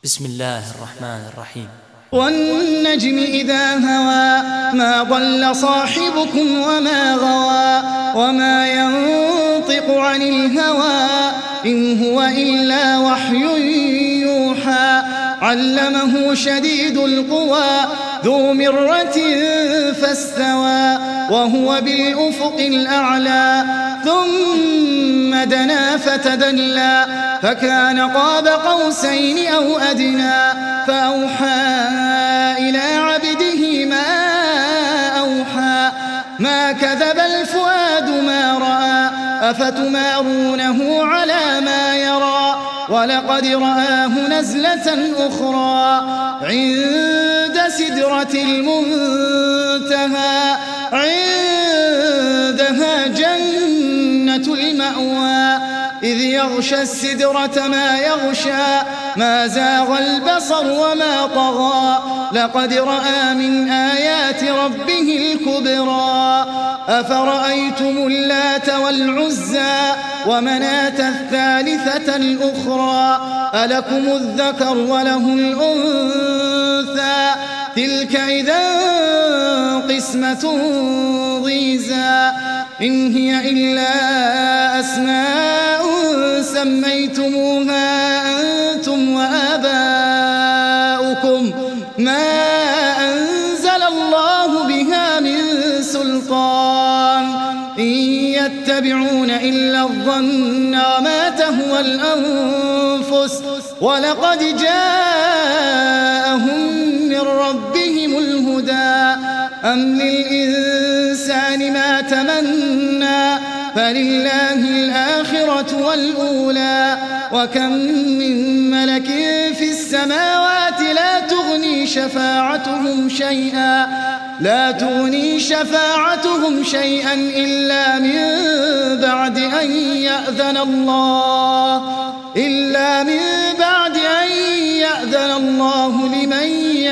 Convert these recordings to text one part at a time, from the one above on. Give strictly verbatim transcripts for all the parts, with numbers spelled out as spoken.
بسم الله الرحمن الرحيم. والنجم إذا هوى ما ضل صاحبكم وما غوى وما ينطق عن الهوى إن هو إلا وحي يوحى علمه شديد القوى ذو مرة فاستوى وهو بالأفق الأعلى ثم دنا فتدلى فكان قاب قوسين أو أدنى فأوحى إلى عبده ما أوحى ما كذب الفؤاد ما رأى أفتمارونه على ما يرى ولقد رآه نزلة أخرى عند سدرة المنتهى عندها جنة المأوى إذ يغشى السدرة ما يغشى ما زاغ البصر وما طغى لقد رأى من آيات ربه الكبرى أفرأيتم اللات والعزى ومناة الثالثة الأخرى ألكم الذكر وله الأنثى تلك إذا قسمة ضيزى إن هي إلا أسماء سميتموها أنتم وآباؤكم ما أنزل الله بها من سلطان إن يتبعون إلا الظن وما تهوى الأنفس ولقد جاءهم من ربهم الهدى أم للإنسان ما تمنى فلله الآخرة والأولى وكم من ملك في السماوات لا تغني شفاعتهم شيئا لا تغني شفاعتهم شيئا إلا من بعد أن يأذن الله إلا من بعد أن يأذن الله لمن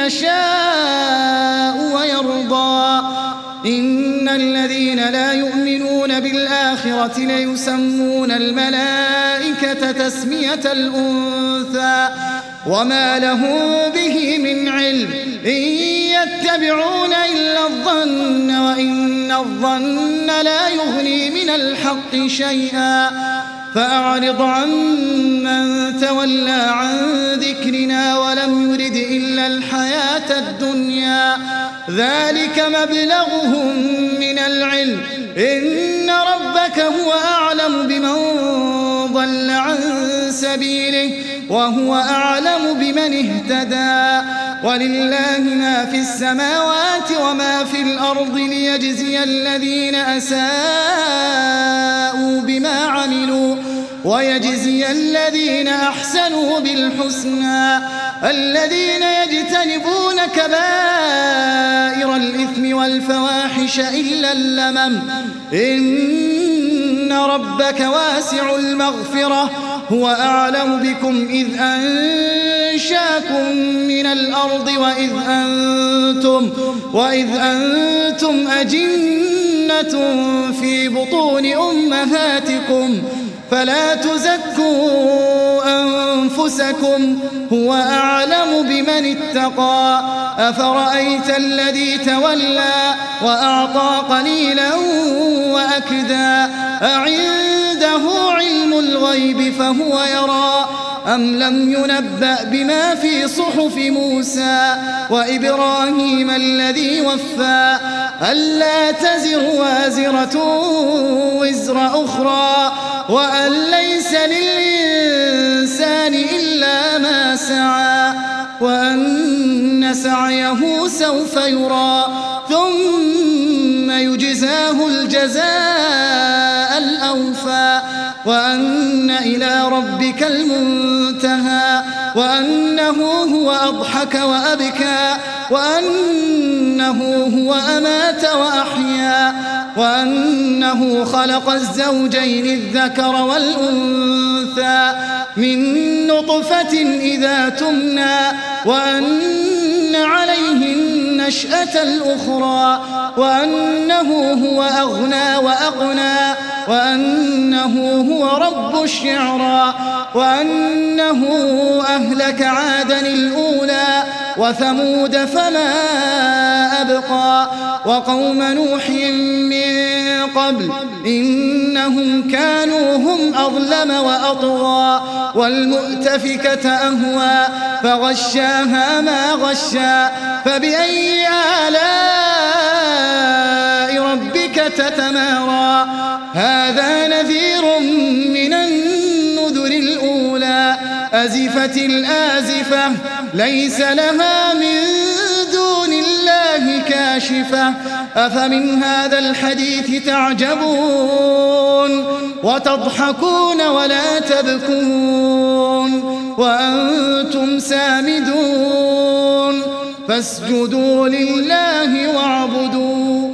يشاء ويرضى إن الذين لا يؤمنون بالآخرة ليسمون الملائكة تسمية الأنثى وما لهم به من علم إن يتبعون إلا الظن وإن الظن لا يغني من الحق شيئا فأعرض عن من تولى عن ذكرنا ولم يرد إلا الحياة الدنيا ذلك مبلغهم من العلم إن ربك هو أعلم بمن ضل عن سبيله وهو أعلم بمن اهتدى ولله ما في السماوات وما في الأرض ليجزي الذين أساءوا بما عملوا ويجزي الذين أحسنوا بالحسنى الذين يجتنبون كبائر الإثم والفواحش إلا اللمم إن ربك واسع المغفرة هو أعلم بكم إذ أنشاكم من الأرض وإذ أنتم, وإذ أنتم أجنة في بطون أمهاتكم فلا تزكوا أنفسكم هو أعلم بمن اتقى أفرأيت الذي تولى وأعطى قليلا وأكدى أعنده علم الغيب فهو يرى أم لم ينبأ بما في صحف موسى وإبراهيم الذي وفى ألا تزر وازرة وزر أخرى وأن ليس للإنسان إلا ما سعى وأن سعيه سوف يرى ثم يجزاه الجزاء الأوفى وأن إلى ربك المنتهى وأنه هو أضحك وأبكى وأنه هو أمات وأحيا وأنه خلق الزوجين الذكر والأنثى من نطفة إذا تمنى وأن عليه النشأة الأخرى وأنه هو أغنى وأقنى وأنه هو رب الشعرى وأنه أهلك عادا الأولى وثمود فما أبقى وقوم نوح من قبل إنهم كانوا هم أظلم وأطغى والمؤتفكة أهوى فغشاها ما غشى فبأي آلاء ربك تتمارى هذا نذير من النذر الأولى أزفت الآزفة ليس لها من دون الله كاشفة أفمن هذا الحديث تعجبون وتضحكون ولا تبكون وأنتم سامدون فاسجدوا لله واعبدوا